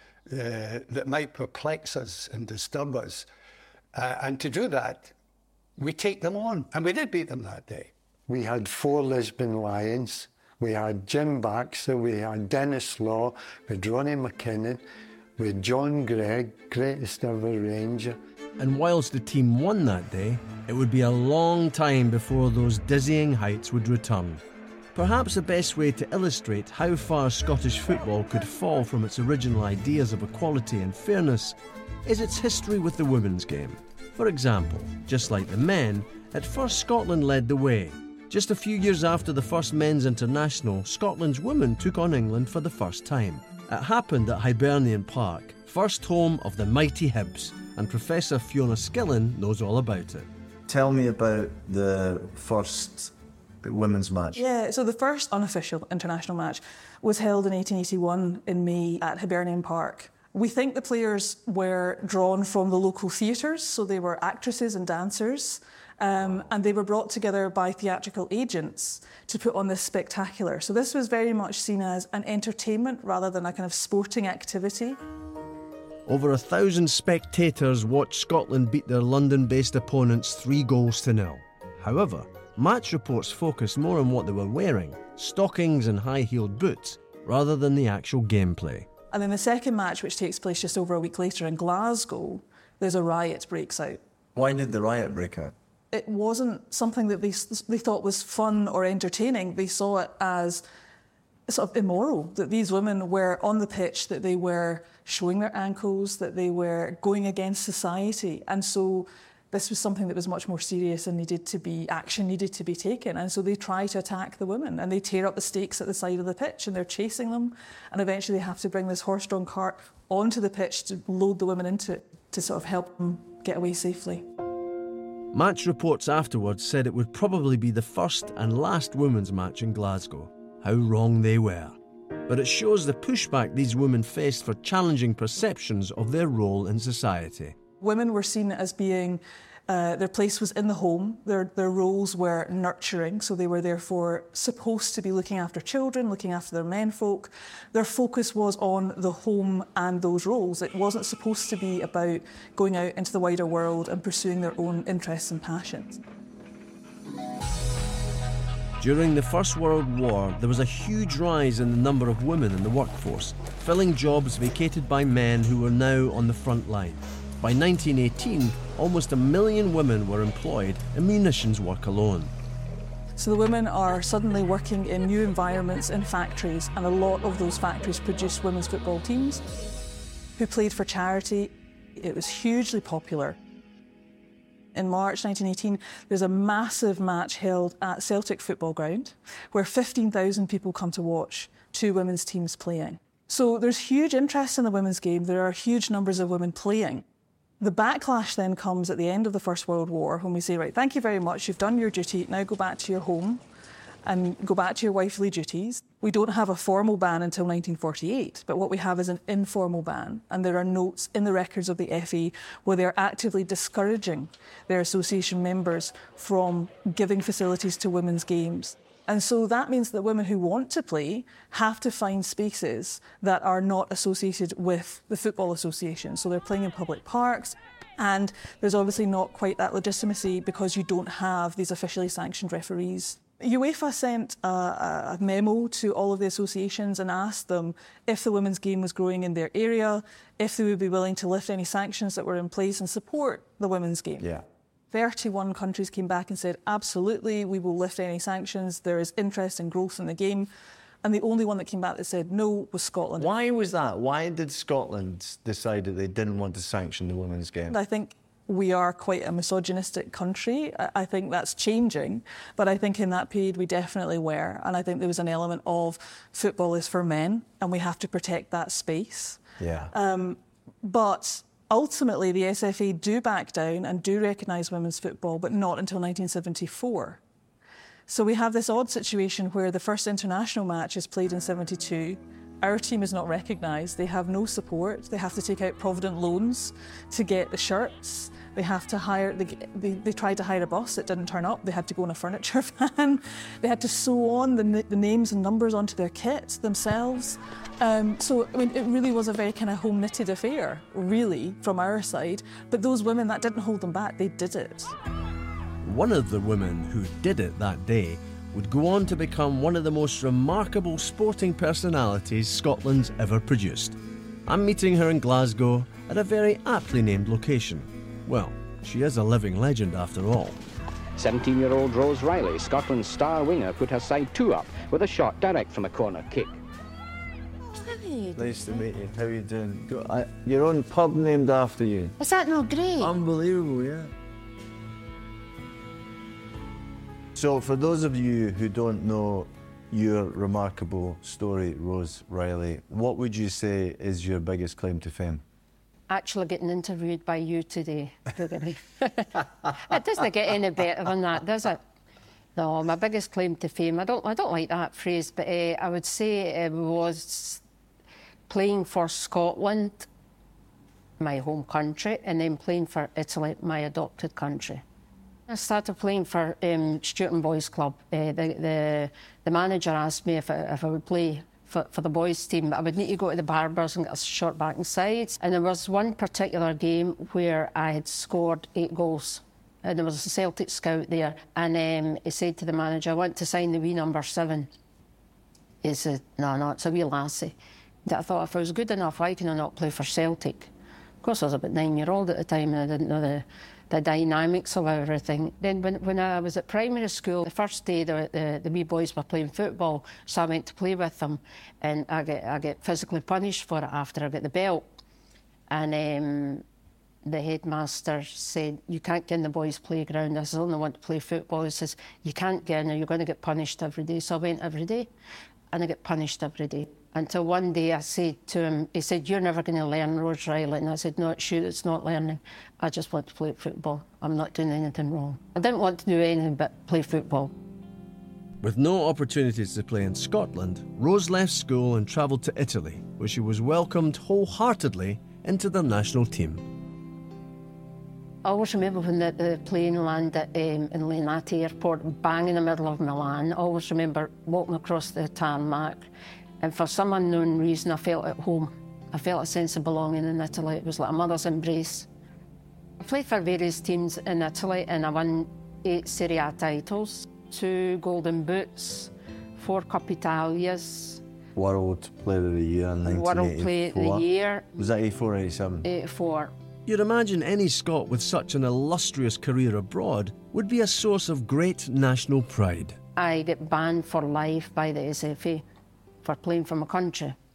uh, that might perplex us and disturb us. Uh, and to do that, we take them on. And we did beat them that day. We had four Lisbon Lions. We had Jim Baxter, we had Denis Law, we had Ronnie McKinnon, we had John Gregg, greatest ever Ranger. And whilst the team won that day, it would be a long time before those dizzying heights would return. Perhaps the best way to illustrate how far Scottish football could fall from its original ideas of equality and fairness is its history with the women's game. For example, just like the men, at first Scotland led the way. Just a few years after the first men's international, Scotland's women took on England for the first time. It happened at Hibernian Park, first home of the mighty Hibs, and Professor Fiona Skillen knows all about it. Tell me about the first women's match. Yeah, so the first unofficial international match was held in eighteen eighty-one in May at Hibernian Park. We think the players were drawn from the local theatres, so they were actresses and dancers. Um, and they were brought together by theatrical agents to put on this spectacular. So this was very much seen as an entertainment rather than a kind of sporting activity. Over a thousand spectators watched Scotland beat their London-based opponents three goals to nil. However, match reports focused more on what they were wearing, stockings and high-heeled boots, rather than the actual gameplay. And then the second match, which takes place just over a week later in Glasgow, there's a riot breaks out. Why did the riot break out? It wasn't something that they, they thought was fun or entertaining. They saw it as sort of immoral, that these women were on the pitch, that they were showing their ankles, that they were going against society. And so this was something that was much more serious and needed to be, action needed to be taken. And so they try to attack the women and they tear up the stakes at the side of the pitch and they're chasing them. And eventually they have to bring this horse-drawn cart onto the pitch to load the women into it to sort of help them get away safely. Match reports afterwards said it would probably be the first and last women's match in Glasgow. How wrong they were. But it shows the pushback these women faced for challenging perceptions of their role in society. Women were seen as being, uh, their place was in the home, their, their roles were nurturing, so they were therefore supposed to be looking after children, looking after their menfolk. Their focus was on the home and those roles. It wasn't supposed to be about going out into the wider world and pursuing their own interests and passions. During the First World War, there was a huge rise in the number of women in the workforce, filling jobs vacated by men who were now on the front line. By nineteen eighteen, almost a million women were employed in munitions work alone. So the women are suddenly working in new environments in factories, and a lot of those factories produce women's football teams. who played for charity. It was hugely popular. In March nineteen eighteen, there's a massive match held at Celtic Football Ground where fifteen thousand people come to watch two women's teams playing. So there's huge interest in the women's game. There are huge numbers of women playing. The backlash then comes at the end of the First World War when we say, right, thank you very much, you've done your duty, now go back to your home and go back to your wifely duties. We don't have a formal ban until nineteen forty-eight, but what we have is an informal ban, and there are notes in the records of the F A where they're actively discouraging their association members from giving facilities to women's games. And so that means that women who want to play have to find spaces that are not associated with the Football Association. So they're playing in public parks, and there's obviously not quite that legitimacy because you don't have these officially sanctioned referees. UEFA sent a, a memo to all of the associations and asked them if the women's game was growing in their area, if they would be willing to lift any sanctions that were in place and support the women's game. Yeah. thirty-one countries came back and said, absolutely, we will lift any sanctions. There is interest and growth in the game. And the only one that came back that said no was Scotland. Why was that? Why did Scotland decide that they didn't want to sanction the women's game? I think we are quite a misogynistic country. I think that's changing, but I think in that period we definitely were. And I think there was an element of football is for men and we have to protect that space. Yeah. Um, but ultimately the S F A do back down and do recognise women's football, but not until nineteen seventy-four. So we have this odd situation where the first international match is played in seventy-two. Our team is not recognised. They have no support. They have to take out Provident loans to get the shirts. They have to hire, they, they, they tried to hire a bus, it didn't turn up. They had to go in a furniture van. They had to sew on the, the names and numbers onto their kits themselves. Um, so, I mean, it really was a very kind of home-knitted affair, really, from our side. But those women, that didn't hold them back. They did it. One of the women who did it that day would go on to become one of the most remarkable sporting personalities Scotland's ever produced. I'm meeting her in Glasgow at a very aptly named location. Well, she is a living legend after all. seventeen-year-old Rose Riley, Scotland's star winger, put her side two up with a shot direct from a corner kick. Nice to meet you. How are you doing? Got uh, your own pub named after you. Is that not great? Unbelievable, yeah. So for those of you who don't know your remarkable story, Rose Riley, what would you say is your biggest claim to fame? Actually getting interviewed by you today, really. It doesn't get any better than that, does it? No, my biggest claim to fame, I don't, I don't like that phrase, but uh, I would say it was playing for Scotland, my home country, and then playing for Italy, my adopted country. I started playing for um, Stuarton Boys Club. Uh, the, the, the manager asked me if I, if I would play for, for the boys team, but I would need to go to the barbers and get a shot back and sides. And there was one particular game where I had scored eight goals. And there was a Celtic scout there, and um, he said to the manager, I want to sign the wee number seven. He said, no, no, it's a wee lassie. I thought if I was good enough, why can I not play for Celtic? Of course, I was about nine-year-old at the time, and I didn't know the, the dynamics of everything. Then when, when I was at primary school, the first day the, the, the wee boys were playing football, so I went to play with them, and I get, I get physically punished for it after I get the belt. And um, the headmaster said, you can't get in the boys' playground. I said, I only want to play football. He says, you can't get in or you're going to get punished every day. So I went every day, and I get punished every day. Until one day I said to him, he said, you're never going to learn, Rose Riley. And I said, no, it's you, it's not learning. I just want to play football. I'm not doing anything wrong. I didn't want to do anything but play football. With no opportunities to play in Scotland, Rose left school and travelled to Italy, where she was welcomed wholeheartedly into their national team. I always remember when the, the plane landed um, in Linate Airport, bang in the middle of Milan. I always remember walking across the tarmac, and for some unknown reason I felt at home. I felt a sense of belonging in Italy. It was like a mother's embrace. I played for various teams in Italy, and I won eight Serie A titles, two Golden Boots, four Coppa Italias. World Player of the Year in nineteen eighty-four. World Player of the Year. Was that eighty-four or eighty-seven? eighty-four. You'd imagine any Scot with such an illustrious career abroad would be a source of great national pride. I get banned for life by the S F A for playing for my country.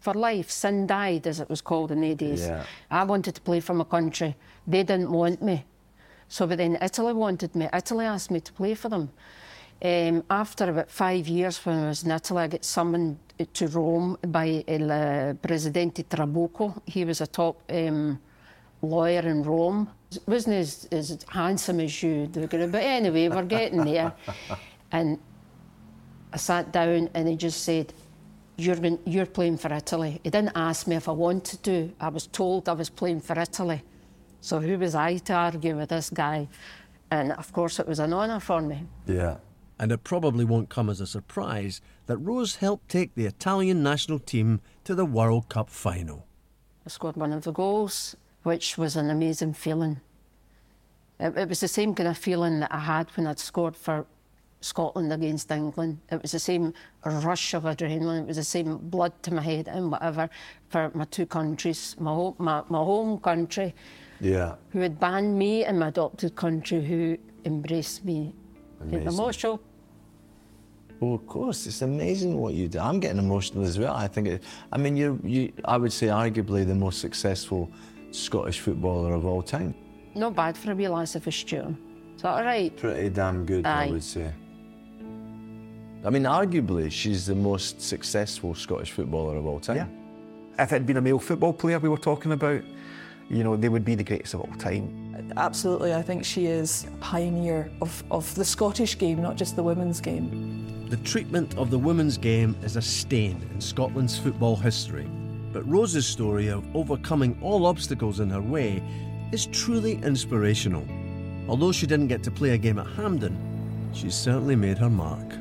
for life, sin died, as it was called in the days. Yeah. I wanted to play for my country. They didn't want me. So, but then Italy wanted me. Italy asked me to play for them. Um, after about five years when I was in Italy, I got summoned to Rome by Il Presidente Trabucco. He was a top um, lawyer in Rome. Wasn't as, as handsome as you, but anyway, we're getting there. And I sat down and he just said, you're, going, you're playing for Italy. He didn't ask me if I wanted to. I was told I was playing for Italy. So who was I to argue with this guy? And of course it was an honour for me. Yeah. And it probably won't come as a surprise that Rose helped take the Italian national team to the World Cup final. I scored one of the goals, which was an amazing feeling. It, it was the same kind of feeling that I had when I'd scored for Scotland against England. It was the same rush of adrenaline, it was the same blood to my head and whatever for my two countries, my home, my, my home country, yeah, who had banned me, and my adopted country who embraced me. Amazing. Emotional. Oh, of course, it's amazing what you do. I'm getting emotional as well. I think, it, I mean, you're, you, I would say arguably the most successful Scottish footballer of all time. Not bad for a wee lass of a Stuart. Is that all right? Pretty damn good, Aye. I would say. I mean, arguably, she's the most successful Scottish footballer of all time. Yeah. If it had been a male football player we were talking about, you know, they would be the greatest of all time. Absolutely, I think she is a pioneer of, of the Scottish game, not just the women's game. The treatment of the women's game is a stain in Scotland's football history. But Rose's story of overcoming all obstacles in her way is truly inspirational. Although she didn't get to play a game at Hampden, she's certainly made her mark.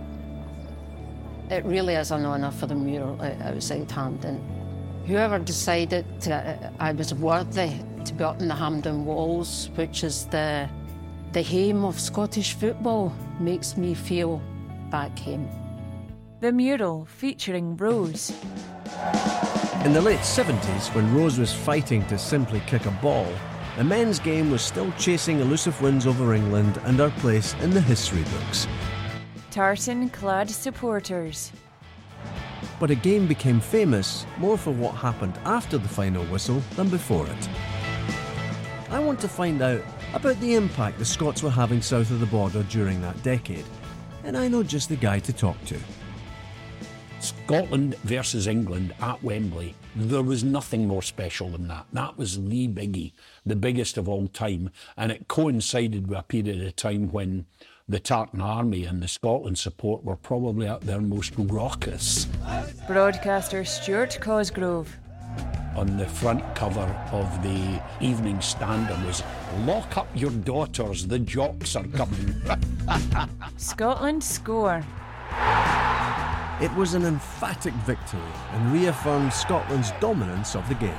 It really is an honour for the mural outside Hampden. Whoever decided to, uh, I was worthy to be up in the Hampden walls, which is the, the home of Scottish football, makes me feel back home. The mural featuring Rose. In the late seventies, when Rose was fighting to simply kick a ball, the men's game was still chasing elusive wins over England and our place in the history books. Tartan-clad supporters. But a game became famous more for what happened after the final whistle than before it. I want to find out about the impact the Scots were having south of the border during that decade, and I know just the guy to talk to. Scotland versus England at Wembley, there was nothing more special than that. That was the biggie, the biggest of all time, and it coincided with a period of time when the Tartan Army and the Scotland support were probably at their most raucous. Broadcaster Stuart Cosgrove. On the front cover of the Evening Standard was, "Lock up your daughters, the jocks are coming." Scotland score. It was an emphatic victory and reaffirmed Scotland's dominance of the game.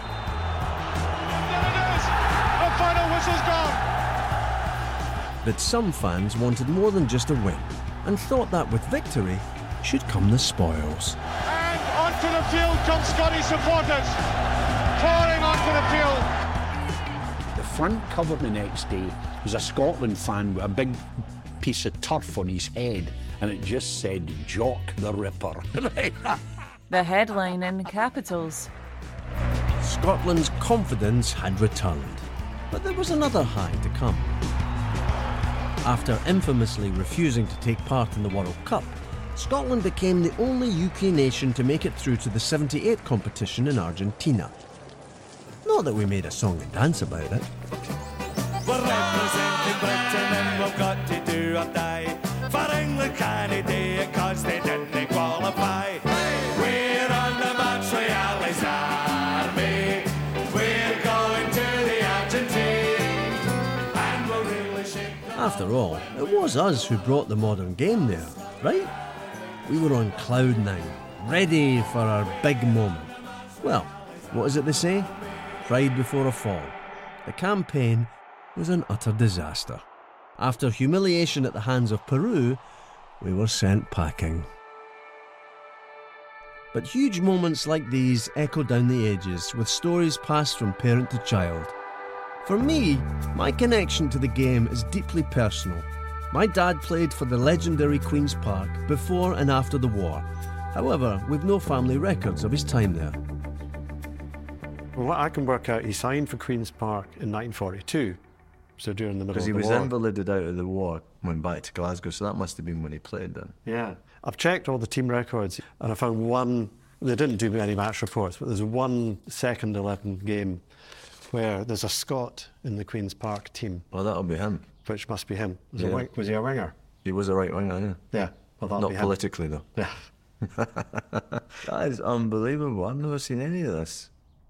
The final whistle's gone. But some fans wanted more than just a win and thought that with victory should come the spoils. And onto the field come Scottish supporters, pouring onto the field. The front cover the next day was a Scotland fan with a big piece of turf on his head, and it just said, "Jock the Ripper." The headline in capitals. Scotland's confidence had returned, but there was another high to come. After infamously refusing to take part in the World Cup, Scotland became the only U K nation to make it through to the seventy-eight competition in Argentina. Not that we made a song and dance about it. We're representing Britain and we've got to do or die. For England can't do it cause they didn't qualify. We're on the Montreal's army. We're going to the Argentine. And we'll really shake the... After all, it was us who brought the modern game there, right? We were on cloud nine, ready for our big moment. Well, what is it they say? Pride before a fall. The campaign was an utter disaster. After humiliation at the hands of Peru, we were sent packing. But huge moments like these echo down the ages, with stories passed from parent to child. For me, my connection to the game is deeply personal. My dad played for the legendary Queen's Park before and after the war, However, with no family records of his time there. Well, what I can work out, he signed for Queen's Park in nineteen forty-two, so during the middle of the war. Because he was invalided out of the war, went back to Glasgow, so that must have been when he played then. Yeah. I've checked all the team records, and I found one, they didn't do any match reports, but there's one second eleven game where there's a Scot in the Queen's Park team. Well, that'll be him. Which must be him. Was, Yeah. a wing, was he a winger? He was a right winger, yeah. Yeah. Well, that'll Not be him. politically, though. Yeah. That is unbelievable. I've never seen any of this.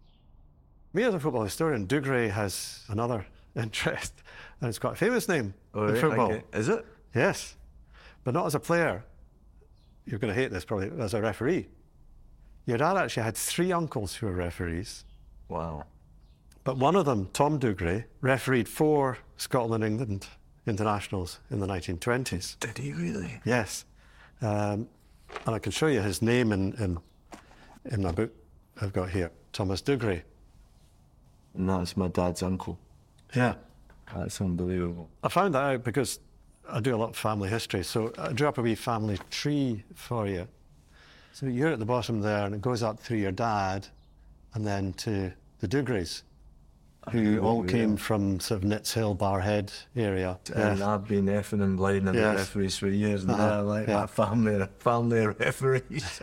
Me as a football historian, Dougray has another interest, and it's quite a famous name Oh, in right, football. okay. Is it? Yes, but not as a player. You're going to hate this probably, as a referee. Your dad actually had three uncles who were referees. Wow. But one of them, Tom Dougray, refereed four Scotland-England internationals in the nineteen twenties. Did he really? Yes. Um, and I can show you his name in, in, in my book I've got here, Thomas Dougray. And that's my dad's uncle. Yeah. That's unbelievable. I found that out because I do a lot of family history, so I drew up a wee family tree for you. So you're at the bottom there, and it goes up through your dad, and then to the Dougrays, who Oh, all yeah. came from sort of Nits Hill, Barhead area. And Yeah. I've been effing and blinding at Yes. the referees for years, and Uh-huh. they're like Yeah. that family, family referees.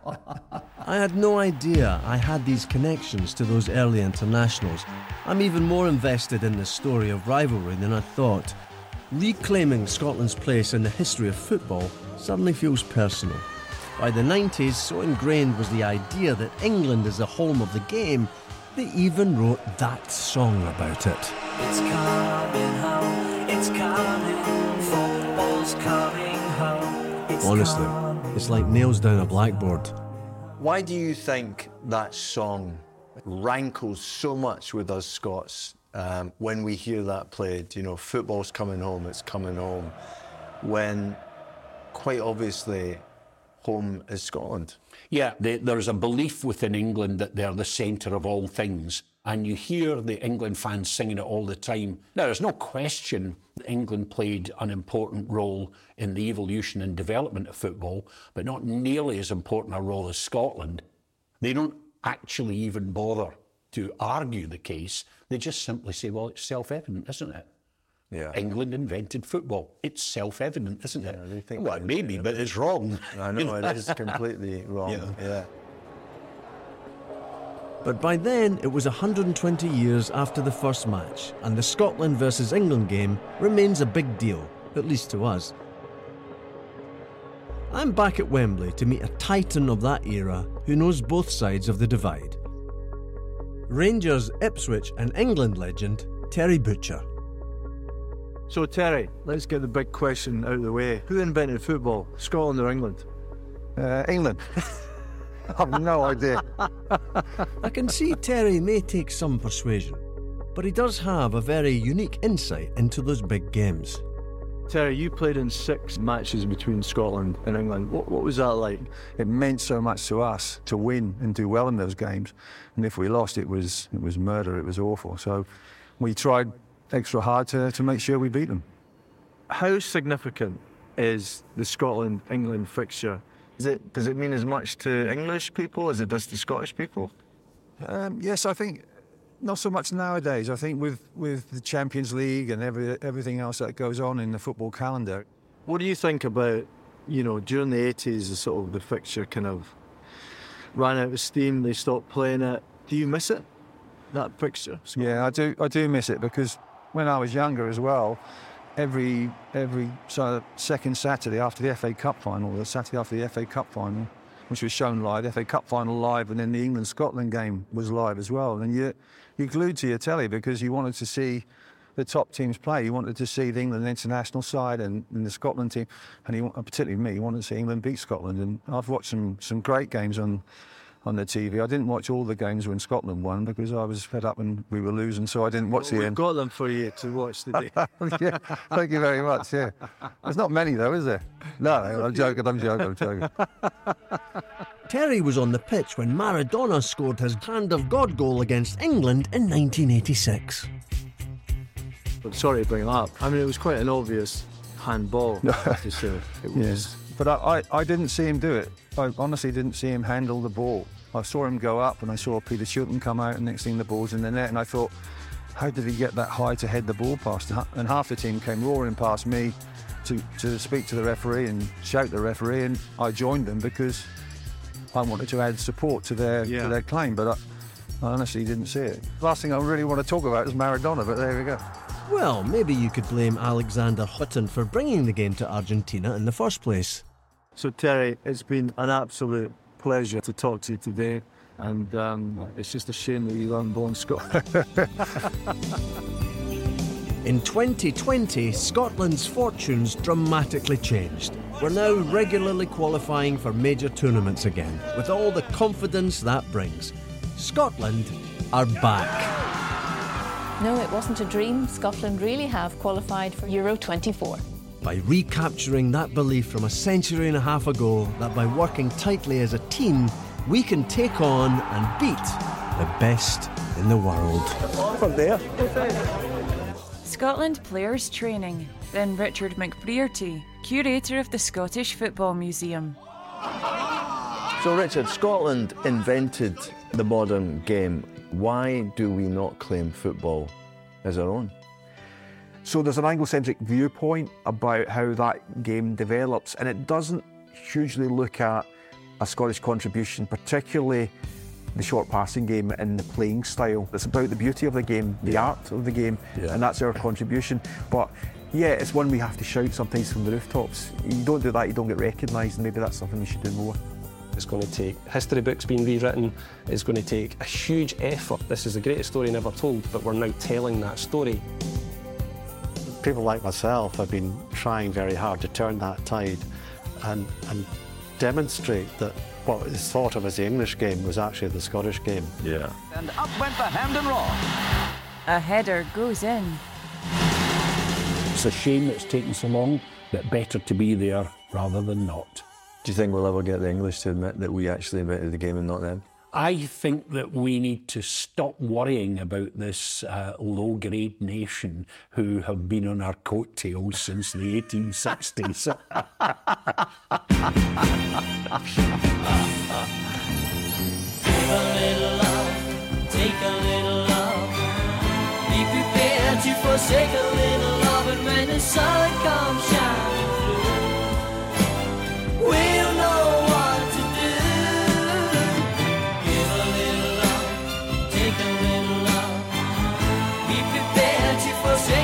I had no idea I had these connections to those early internationals. I'm even more invested in the story of rivalry than I thought. Reclaiming Scotland's place in the history of football suddenly feels personal. By the nineties, so ingrained was the idea that England is the home of the game, they even wrote that song about it. It's coming home, it's coming, football's coming home. It's Honestly, it's like nails down a blackboard. Why do you think that song rankles so much with us Scots um, when we hear that played? You know, football's coming home, it's coming home, when quite obviously home is Scotland. Yeah, they, there's a belief within England that they're the centre of all things, and you hear the England fans singing it all the time. Now, there's no question that England played an important role in the evolution and development of football, but not nearly as important a role as Scotland. They don't actually even bother to argue the case. They just simply say, well, it's self-evident, isn't it? Yeah. England invented football. It's self-evident, isn't it? They think well, maybe, but it's wrong. I know, it is completely wrong. Yeah. yeah. But by then, it was one hundred twenty years after the first match, and the Scotland versus England game remains a big deal, at least to us. I'm back at Wembley to meet a titan of that era who knows both sides of the divide. Rangers, Ipswich and England legend, Terry Butcher. So, Terry, let's get the big question out of the way. Who invented football, Scotland or England? Uh, England. I've no idea. I can see Terry may take some persuasion, but he does have a very unique insight into those big games. Terry, you played in six matches between Scotland and England. What, what was that like? It meant so much to us to win and do well in those games, and if we lost, it was it was murder. It was awful. So we tried extra hard to, to make sure we beat them. How significant is the Scotland-England fixture? Is it, does it mean as much to English people as it does to Scottish people? Um, yes, I think not so much nowadays. I think with, with the Champions League and every, everything else that goes on in the football calendar. What do you think about, you know, during the eighties, the sort of the fixture kind of ran out of steam, they stopped playing it. Do you miss it, that fixture? Yeah, I do. I do miss it because when I was younger as well, every every so second Saturday after the F A Cup final, the Saturday after the F A Cup final, which was shown live, the F A Cup final live, and then the England-Scotland game was live as well. And you you glued to your telly because you wanted to see the top teams play. You wanted to see the England international side and, and the Scotland team, and you, particularly me, you wanted to see England beat Scotland. And I've watched some some great games on. on the T V. I didn't watch all the games when Scotland won because I was fed up and we were losing, so I didn't watch well, the we've end. got them for you to watch today. Yeah, thank you very much, yeah. There's not many though, is there? No, no I'm joking, I'm joking, I'm joking. Terry was on the pitch when Maradona scored his Hand of God goal against England in nineteen eighty-six. I'm sorry to bring it up. I mean, it was quite an obvious handball, I have to say. It was Yes. But I, I, I didn't see him do it. I honestly didn't see him handle the ball. I saw him go up and I saw Peter Shilton come out, and next thing the ball's in the net, and I thought, how did he get that high to head the ball past? And half the team came roaring past me to, to speak to the referee and shout at the referee, and I joined them because I wanted to add support to their, yeah. to their claim, but I, I honestly didn't see it. Last thing I really want to talk about is Maradona, but there we go. Well, maybe you could blame Alexander Hutton for bringing the game to Argentina in the first place. So Terry, it's been an absolute pleasure to talk to you today, and um, it's just a shame that you're unborn Scot. In twenty twenty, Scotland's fortunes dramatically changed. We're now regularly qualifying for major tournaments again, with all the confidence that brings. Scotland are back. No, it wasn't a dream. Scotland really have qualified for Euro twenty-four. By recapturing that belief from a century and a half ago that by working tightly as a team, we can take on and beat the best in the world. From there. Scotland players training, then Richard McBrearty, curator of the Scottish Football Museum. So Richard, Scotland invented the modern game. Why do we not claim football as our own? So there's an Anglo-centric viewpoint about how that game develops, and it doesn't hugely look at a Scottish contribution, particularly the short passing game and the playing style. It's about the beauty of the game, the yeah. art of the game, yeah. and that's our contribution. But yeah, it's one we have to shout sometimes from the rooftops. You don't do that, you don't get recognised, and maybe that's something we should do more. It's going to take history books being rewritten. It's going to take a huge effort. This is the greatest story never told, but we're now telling that story. People like myself have been trying very hard to turn that tide and, and demonstrate that what is thought of as the English game was actually the Scottish game. Yeah. And up went the Hampden Roar. A header goes in. It's a shame it's taken so long, but better to be there rather than not. Do you think we'll ever get the English to admit that we actually invented the game and not them? I think that we need to stop worrying about this uh, low-grade nation who have been on our coattails since the eighteen sixties. Give a little love, take a little love. Be prepared to forsake a little love, and when the sun comes shining through, we'll know what to do. Give a little love, take a little love. Be prepared to forsake